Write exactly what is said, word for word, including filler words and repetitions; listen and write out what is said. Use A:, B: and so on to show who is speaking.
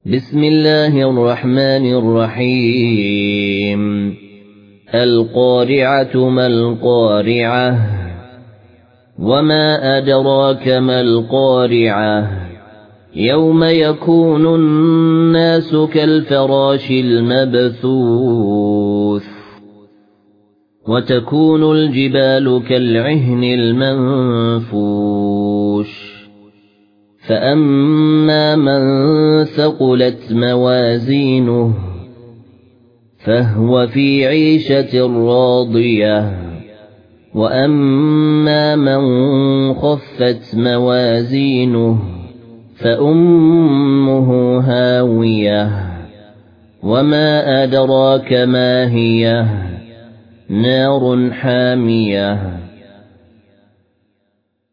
A: بسم الله الرحمن الرحيم القارعة ما القارعة وما أدراك ما القارعة يوم يكون الناس كالفراش المبثوث وتكون الجبال كالعهن المنفوش فأما من ثقلت موازينه فهو في عيشة راضية وأما من خفت موازينه فأمه هاوية وما أدراك ما هي نار حامية